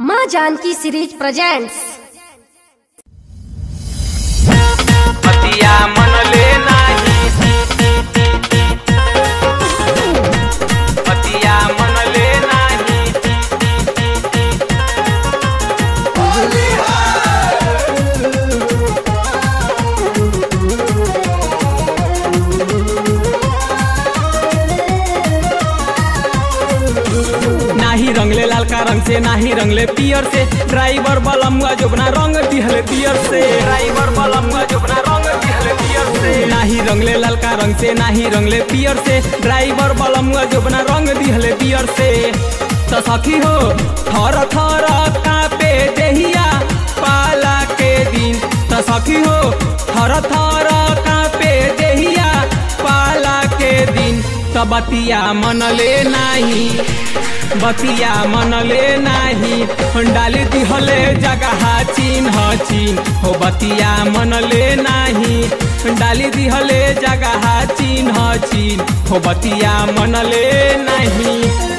माँ Janaki series presents. पतिया मन ले नाही, पतिया मन ले नाही। नाही रंगले लाल का रंग से, नाही रंगले पियर से। ड्राइवर बलमुआ जोबना रंग दिहले पियर से, ड्राइवर बलमुआ जोबना रंग दिहले पियर से। नाही रंगले लाल का रंग से, नाही रंगले पियर से। ड्राइवर बलमुआ जोबना रंग दिहले पियर से। तो सखी हो थर थर कापे देहिया पाला के दिन। तो सखी हो थर थर कापे देहिया पाला के दिन। तो बतिया मन ले नाही, बतिया मन ले नाही। डाली दिहले जगह चिन्ह चिन्ह हो, बतिया मन ले नाही। डाली दिहले जगह चिन्ह चिन्ह हो, बतिया मन ले नाही।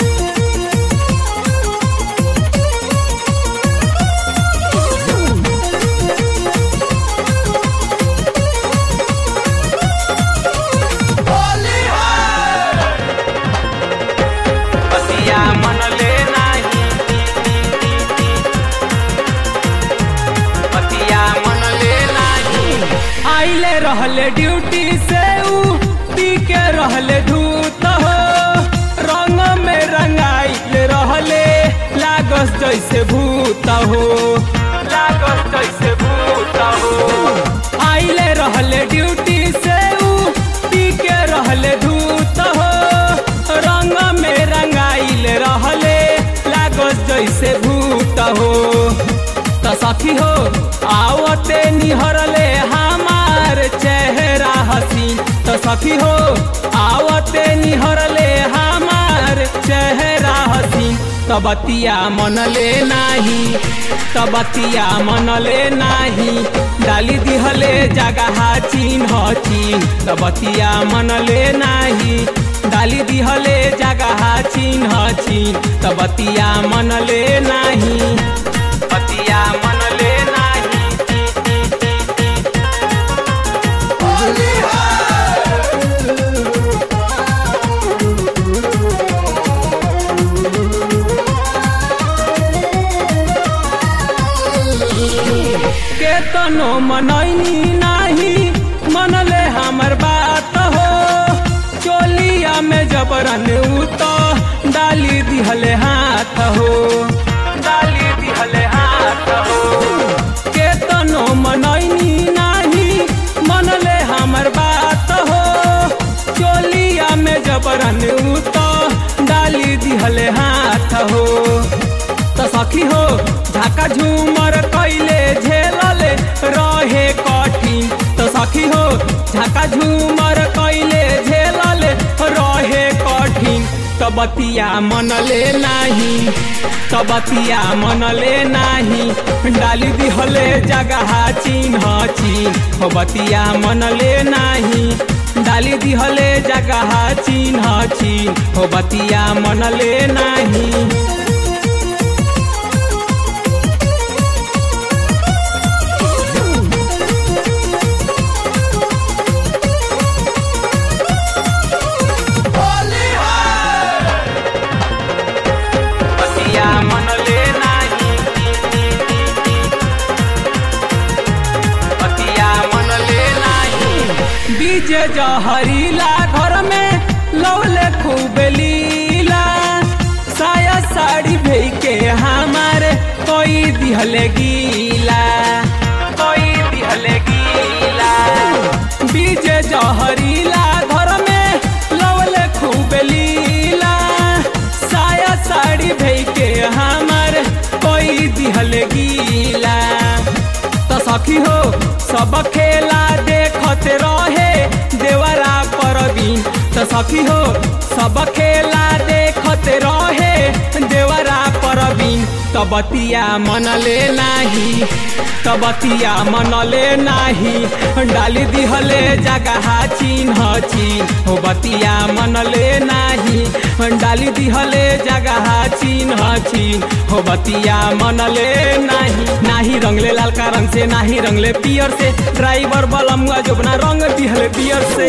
आइले रहले ड्यूटी से ऊ पी के रहले धूत हो। रंग में रंगाइले रहले लागस जैसे भूत हो, लागस जैसे भूत हो। आइले रहले ड्यूटी से ऊ पी के रहले धूत हो। रंग में रंगाइले रहले लागस जैसे भूत हो। तो सखी हो आवते निहरले हमार चेहरा हसीन। तो सखी हो आवते निहरले हमार चेहरा हसीन। तो बतिया मन ले नाही, तो बतिया मन ले नाही। डाली दिहले जगह चिन्ह चिन्ह। तो बतिया मन ले नाही, डाली दिहले जगह चिन्ह चिन्ह। तो बतिया मन ले नाही, बतिया मन ले नाही। केतनो मनैनी नाही, मनले हमर बात हो। चोलिया में जबरन उत डाली दिहले हाथ हो, डाली दिहले हाथ हो। केतनो मनैनी नाही, मनले हमर बात हो। चोलिया में जबरन उत डाली दिहले हाथ हो। तो सखी हो झाका झूमर कैले झेलले रहे कठिन। तो सखी हो झाका झूमर कैले झेलले रहे कठिन। तो बतिया मन ले नाही, तो बतिया मन ले नाही। डाली दिहले जगह चिन्ह चिन्ह हो, बतिया मन ले नाही। डाली दिहले जगह चिन्ह चिन्ह हो, बतिया मन ले नाही। डीजे जहरीला घर में लौले खूब लीला। साया साड़ी भेई के हमारे कोई दिहले गीला, कोई दिहले गीला। डीजे जहरीला घर में लौले खूब लीला। साया साड़ी भेई के हमारे कोई दिहले गीला। तो सखी हो सब खेला देखत रहे देवरा परवीन। तो सखी हो सब खेला देखत रहे देवरा परवीन। चीन तबतिया मनले नाही, तबतिया मनले नाही, डाली दिहले जगह चिन्ह चीन हो बतिया मनले नाही, डाली दिहले जगह चिन्ह चीन हो बतिया मनले नाही। नाही रंगले लालका रंग से, नाही रंगले पियर से, ड्राइवर बलमुआ जोबना रंग दिहले पियर से।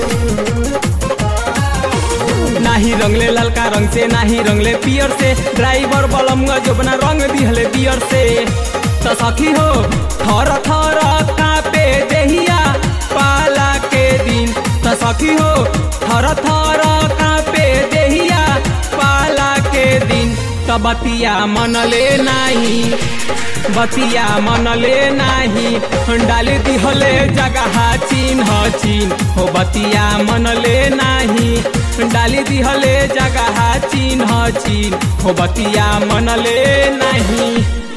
नाही रंगले लालका रंग से, नाही रंगले पियर से, ड्राइवर बलमुआ जोबना रंग दिहले पियर से। तो सखी हो थर थर कापे देहिया पाला के दिन, तो सखी हो थर थर कापे देहिया पाला के दिन। तो बतिया मनले नाही, बतिया मनले नाही, डाली दिहले जगह चिन्ह चीन हो बतिया मनले नाही, डाली दिहले जगह चिन्ह चीन हो बतिया मनले नहीं।